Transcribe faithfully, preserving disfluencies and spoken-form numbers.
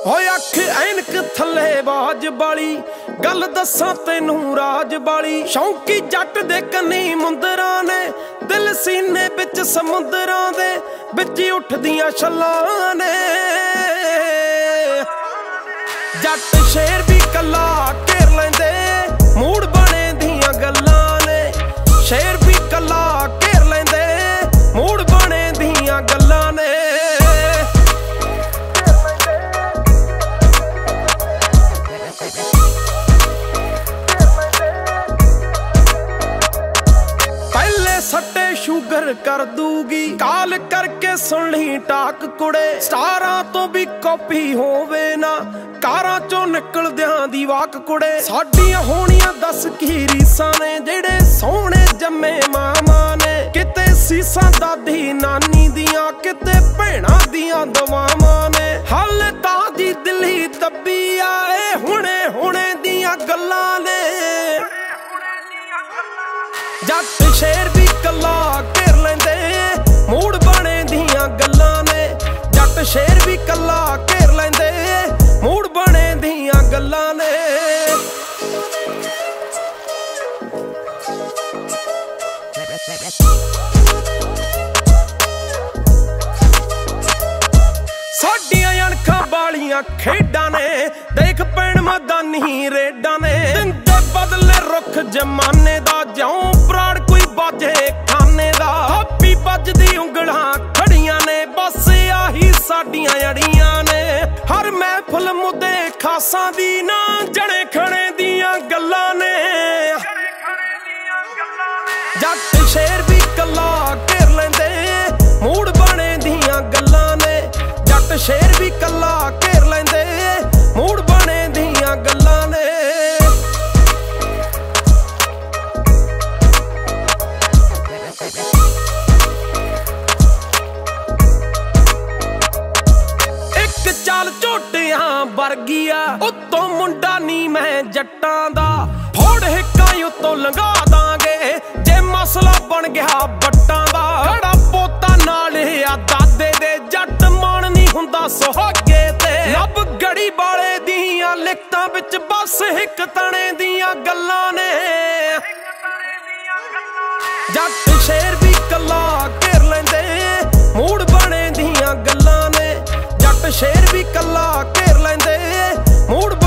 ਹੋਏ ਅੱਖ ਐਨਕ ਥੱਲੇ ਬਾਜ ਬਾਲੀ ਗੱਲ ਦੱਸਾਂ ਤੈਨੂੰ ਰਾਜ ਬਾਲੀ। ਸ਼ੌਂਕੀ ਜੱਟ ਦੇ ਕੰਨੀ ਮੁੰਦਰਾਂ ਨੇ ਦਿਲ ਸੀਨੇ ਵਿੱਚ ਸਮੁੰਦਰਾਂ ਦੇ ਵਿੱਚ ਉੱਠਦੀਆਂ ਛੱਲਾਂ ਨੇ। ਜੱਟ ਸ਼ੇਰ ਵੀ ਕੱਲਾ ਘੇਰ ਲੈਂਦੇ ਮੂਡ ਬਣੇ ਦੀਆਂ ਗੱਲਾਂ ਨੇ। ਸ਼ੇਰ ਵੀ ਕੱਲਾ ਘੇਰ ਲੈਂਦੇ ਮੂਡ ਬਣੇ ਦੀਆਂ ਗੱਲਾਂ ਨੇ। ਪਹਿਲੇ ਸੱਟੇ ਸ਼ੂਗਰ ਕਰ ਦੂਗੀ ਕਾਲ ਕਰਕੇ ਸੁਣ ਲਈ ਟਾਕ ਕੁੜੇ। ਸਟਾਰਾਂ ਤੋਂ ਵੀ ਕਾਪੀ ਹੋਵੇ ਨਾ ਕਾਰਾਂ ਚੋਂ ਨਿਕਲਦਿਆਂ ਦੀ ਵਾਕ ਕੁੜੇ। ਸਾਡੀਆਂ ਹੋਣੀਆਂ ਦਸ ਕੀ ਰੀਸਾਂ ਨੇ ਜਿਹੜੇ ਸੋਹਣੇ ਜੰਮੇ ਮਾਵਾਂ ਨੇ। ਕਿਤੇ ਸੀਸਾਂ ਦਾਦੀ ਨਾਨੀ ਦੀਆਂ ਕਿਤੇ ਭੈਣਾਂ ਦੀਆਂ ਦਵਾਵਾਂ ਨੇ। ਹਾਲੇ ਤਾਂ ਦੀ ਦਿੱਲੀ ਦੱਬੀ ਆਏ ਹੁਣੇ ਹੁਣੇ ਦੀਆਂ ਗੱਲਾਂ ਨੇ। ਜੱਟ ਸ਼ੇਰ ਵੀ ਕੱਲਾ ਘੇਰ ਲੈਂਦੇ ਮੂਡ ਬਣੇ ਦੀਆਂ ਗੱਲਾਂ ਨੇ। ਜੱਟ ਸ਼ੇਰ ਵੀ ਕੱਲਾ ਘੇਰ ਲੈਂਦੇ ਮੂਡ ਬਣੇ ਦੀਆਂ ਗੱਲਾਂ ਨੇ। ਸਾਡੀਆਂ ਅਣਖਾਂ ਵਾਲੀਆਂ ਖੇਡਾਂ ਨੇ ਦੇਖ ਪੈਣ ਮੈਦਾਨੀ ਰੇਡਾਂ ਨੇ। ਦਿੰਦੇ ਬਦਲੇ ਰੁੱਖ ਜਮਾਨੇ ਦਾ ਜਿਉਂ ਪ੍ਰਾੜ ਕੋਈ ਬਾਜੇ ਖਾਨੇ ਦਾ। ਹਾਪੀ ਵੱਜਦੀ ਉਂਗਲਾਂ ਖੜੀਆਂ ਨੇ ਬਸ ਆਹੀ ਸਾਡੀਆਂ ਅੜੀਆਂ ਨੇ। ਹਰ ਮਹਿਫਲ ਮੁੱਦੇ ਖਾਸਾਂ ਦੀ ਨਾ ਜਣੇ ਖਣੇ ਦੀਆਂ ਗੱਲਾਂ ਨੇ। ਜੱਟ ਸ਼ੇਰ ਵੀ ਕੱਲਾ ਘੇਰ ਲੈਂਦੇ ਮੂਡ ਬਣੇ ਦੀਆਂ ਗੱਲਾਂ ਨੇ। ਜੱਟ ਸ਼ੇਰ ਵੀ ਕੱਲਾ ਘੇਰ ਲੈਂਦੇ ਮੂਡ ਬਣੇ ਦੀਆਂ ਗੱਲਾਂ ਨੇ। ਇੱਕ ਚਾਲ ਝੋਟਿਆਂ ਵਰਗੀ ਆ ਉੱਤੋਂ ਮੁੰਡਾ ਨੀ ਮੈਂ ਜੱਟਾਂ ਦਾ। ਫੋੜ ਹਿੱਕਾਂ ਉੱਤੋਂ ਲੰਘਾ ਦਾਂਗੇ ਜੇ ਮਸਲਾ ਬਣ ਗਿਆ ਵੱਟਾਂ ਦਾ। ਖੜਾ ਪੋਤਾ ਨਾਲ ਆ ਦਾਦੇ ਦੇ ਜੱਟ ਮਾਣ ਨੀ ਹੁੰਦਾ ਸੁਹਾਗੇ ਤੇ। ਲੱਭ ਗੜੀ ਵਾਲੇ ਦੀਆਂ ਲਿਖਤਾਂ ਵਿੱਚ ਬਸ ਹਿੱਕ ਤਣੇ ਦੀਆਂ ਗੱਲਾਂ ਨੇ। ਜੱਟ ਸ਼ੇਰ ਵੀ ਕੱਲਾ ਘੇਰ ਲੈਂਦੇ ਮੂਡ ਬਣੇ ਦੀਆਂ ਗੱਲਾਂ ਨੇ। ਜੱਟ ਸ਼ੇਰ ਵੀ ਕੱਲਾ ਘੇਰ ਲੈਂਦੇ ਮੂਡ